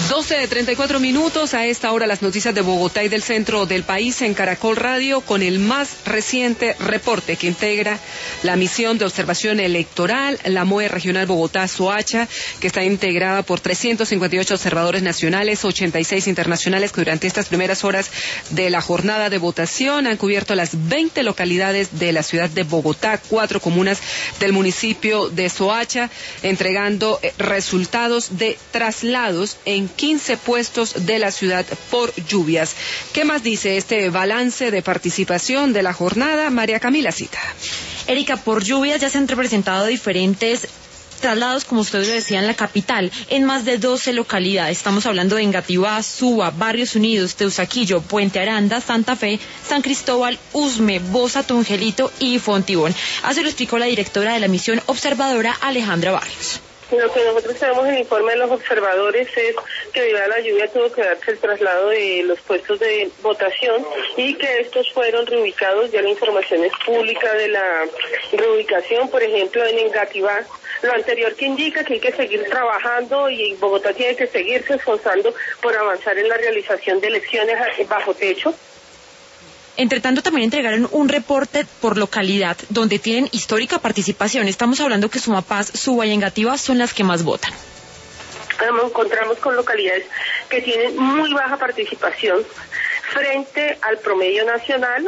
12:34 a esta hora las noticias de Bogotá y del centro del país en Caracol Radio con el más reciente reporte que integra la misión de observación electoral, la MOE Regional Bogotá-Soacha, que está integrada por 358 observadores nacionales, 86 internacionales que durante estas primeras horas de la jornada de votación han cubierto las 20 localidades de la ciudad de Bogotá, 4 comunas del municipio de Soacha, entregando resultados de traslados en 15 puestos de la ciudad por lluvias. ¿Qué más dice este balance de participación de la jornada? María Camila Cita. Erika, por lluvias ya se han representado diferentes traslados, como usted lo decía, en la capital, en más de 12 localidades. Estamos hablando de Engativá, Suba, Barrios Unidos, Teusaquillo, Puente Aranda, Santa Fe, San Cristóbal, Usme, Bosa, Tungelito y Fontibón. Así lo explicó la directora de la misión observadora, Alejandra Barrios. Lo que nosotros tenemos en el informe de los observadores es que debido a la lluvia tuvo que darse el traslado de los puestos de votación y que estos fueron reubicados. Ya la información es pública de la reubicación, por ejemplo, en Engativá. Lo anterior que indica que hay que seguir trabajando y Bogotá tiene que seguirse esforzando por avanzar en la realización de elecciones bajo techo. Entre tanto, también entregaron un reporte por localidad donde tienen histórica participación. Estamos hablando que Sumapaz, Suba y Engativá son las que más votan. Nos encontramos con localidades que tienen muy baja participación frente al promedio nacional,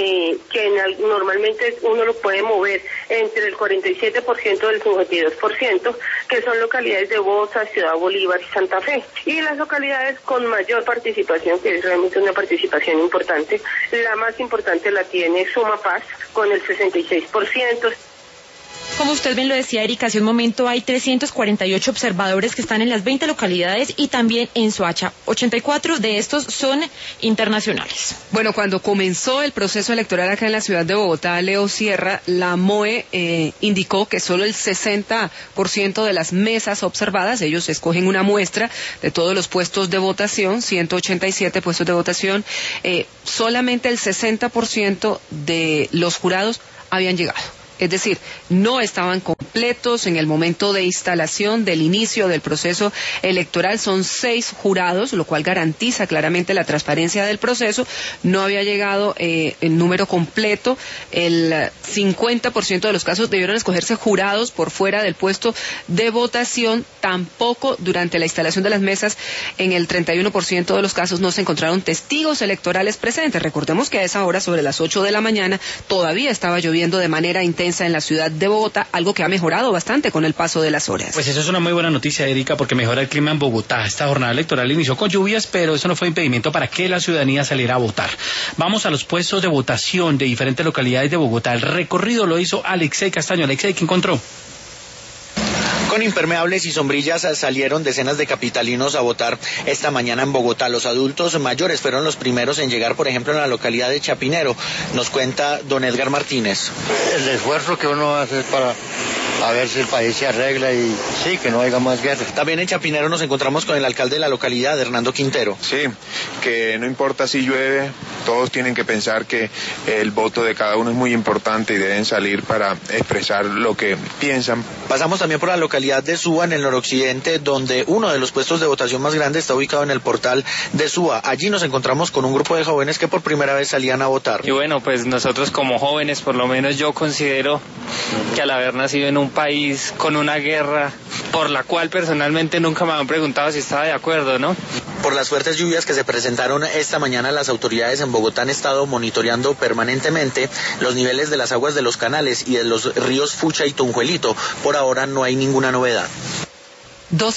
normalmente uno lo puede mover entre el 47% del 52%, que son localidades de Bosa, Ciudad Bolívar y Santa Fe. Y las localidades con mayor participación, que es realmente una participación importante, la más importante la tiene Sumapaz, con el 66%. Como usted bien lo decía, Erika, hace un momento hay 348 observadores que están en las 20 localidades y también en Soacha. 84 de estos son internacionales. Bueno, cuando comenzó el proceso electoral acá en la ciudad de Bogotá, Leo Sierra, la MOE indicó que solo el 60% de las mesas observadas, ellos escogen una muestra de todos los puestos de votación, 187 puestos de votación, solamente el 60% de los jurados habían llegado. Es decir, no estaban completos en el momento de instalación del inicio del proceso electoral. Son 6 jurados, lo cual garantiza claramente la transparencia del proceso. No había llegado el número completo. El 50% de los casos debieron escogerse jurados por fuera del puesto de votación. Tampoco durante la instalación de las mesas, en el 31% de los casos no se encontraron testigos electorales presentes. Recordemos que a esa hora, sobre las 8 de la mañana, todavía estaba lloviendo de manera intensa en la ciudad de Bogotá, algo que ha mejorado bastante con el paso de las horas. Pues eso es una muy buena noticia, Erika, porque mejora el clima en Bogotá. Esta jornada electoral inició con lluvias, pero eso no fue impedimento para que la ciudadanía saliera a votar. Vamos a los puestos de votación de diferentes localidades de Bogotá. El recorrido lo hizo Alexei Castaño. Alexei, ¿qué encontró? Con impermeables y sombrillas salieron decenas de capitalinos a votar esta mañana en Bogotá. Los adultos mayores fueron los primeros en llegar, por ejemplo, en la localidad de Chapinero. Nos cuenta don Edgar Martínez. El esfuerzo que uno hace para a ver si el país se arregla y sí, que no haya más guerra. También en Chapinero nos encontramos con el alcalde de la localidad, Hernando Quintero. Sí, que no importa si llueve, todos tienen que pensar que el voto de cada uno es muy importante y deben salir para expresar lo que piensan. Pasamos también por la localidad de Suba, en el noroccidente, donde uno de los puestos de votación más grandes está ubicado en el portal de Suba. Allí nos encontramos con un grupo de jóvenes que por primera vez salían a votar. Y bueno, pues nosotros como jóvenes, por lo menos yo considero que al haber nacido en un país con una guerra por la cual personalmente nunca me han preguntado si estaba de acuerdo, ¿no? Por las fuertes lluvias que se presentaron esta mañana, las autoridades en Bogotá han estado monitoreando permanentemente los niveles de las aguas de los canales y de los ríos Fucha y Tunjuelito. Por ahora no hay ninguna novedad.